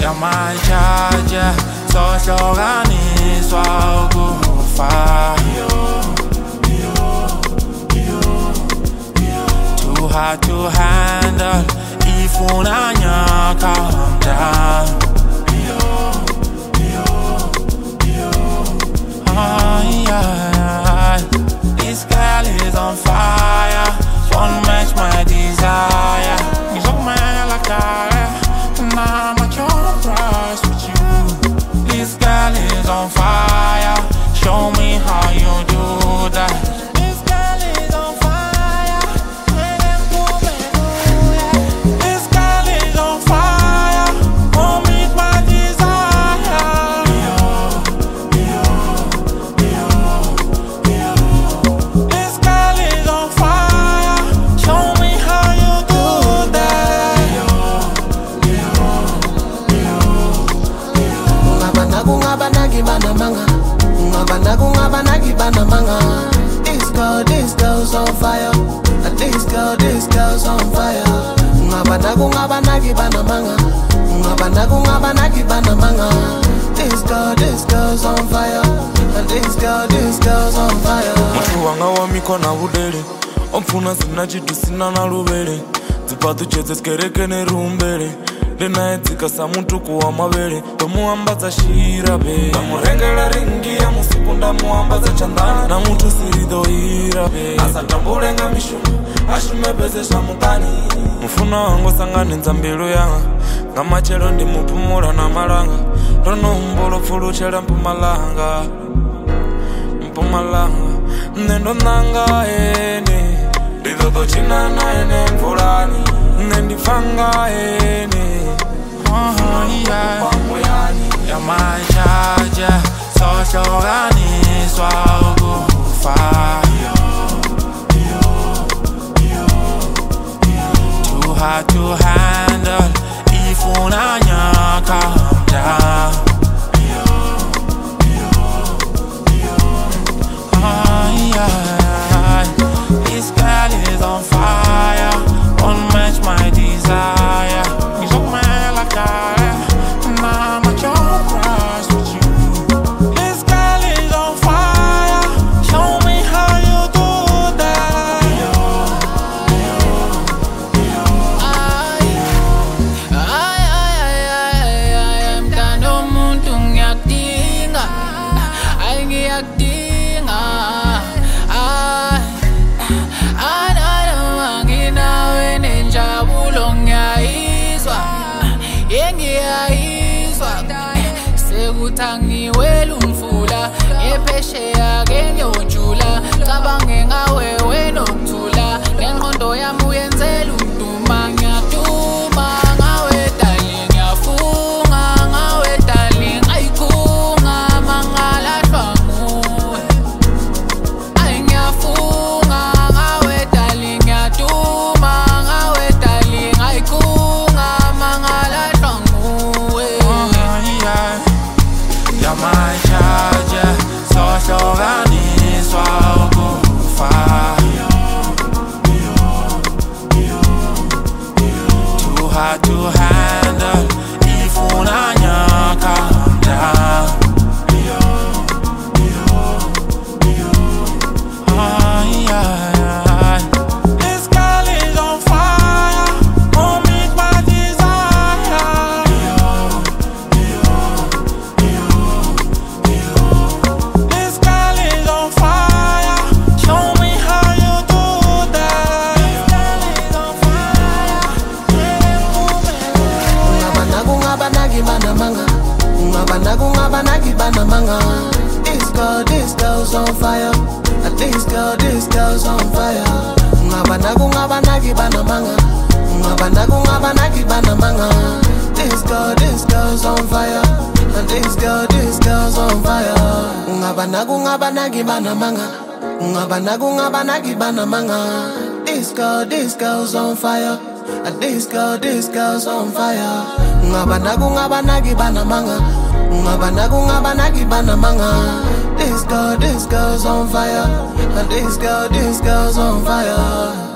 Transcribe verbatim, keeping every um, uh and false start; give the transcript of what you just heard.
You're my charger, sohlukaniswa ukufa. Too hard to handle, ifuna nyaka down. Oh, yeah. This girl is on fire, won't match my desire. He's on my like that, and I'm at your price with you. This girl is on fire, show me how you do that. This girl is on fire, this girl is on fire, won't meet my desire. This girl is on fire, show me how you do that. This girl, this girl's on fire. This girl, this girl's on fire. This girl, this girl's on fire. This girl, this girl's on fire. Mtu wanga wa mikona udele omfuna sina chitu sina na lubele zipatu cheze skereke ne rumbele Dena etika sa muntu kuwa mabele Tomuambaza shirabe Namurengela ringi ya musipunda muambaza chandana Na muntu sirido irabe Asa tambulenga mishumu Ashume peze shamutani Mfuna wango sangani nzambilu yanga Ngama chelo ndi mupumula na malanga Rono mbolo fulu chela mpumalanga Mpumalanga Nendo nanga ene Didodo china na ene mfulani Nendi fanga ene Oh, yeah. You're my charger, sohlukaniswa ukufa. Too hard to handle, ifuna nyaka down. Oh, yeah. This girl is on fire, won't match my desire. He's on my like that, and I'm at your price with you. This girl is on fire, show me how you do that. Ay, ay, ay, ay, ay, mtando muntu ngiyakudinga, ay ngiyakudinga, ay, anana nginawe nenjabulo ngiyayizwa, ngiyayizwa, sekuthangiwela umfula, ngephesheya ke ngiyojula, cabange ngawe wenokuthula, ngengqondo yami uyenzela uduma, ngiyaduma ngawe darling, ngiyafunga ngawe darling, ayikhunga mangalahlwa nguwe, ay ngiyafunga ngawe darling, ngiyaduma ngawe darling, ayikhunga mangalahlwa nguwe. Oh, yeah. You're my charger, sohlukaniswa ukufa. Too hard to handle, ifuna nyaka down. Oh, yeah. This girl is on fire, won't meet my desire. This girl is on fire, show me how you do that. This girl is on fire, This girl, this girl's on fire. This girl, this girl's on fire. This girl, this girl's on fire. This girl, this girl's on fire. This girl, this girl's on fire. This girl, this girl's on fire. This girl, this girl's on fire. This girl, this girl's on fire.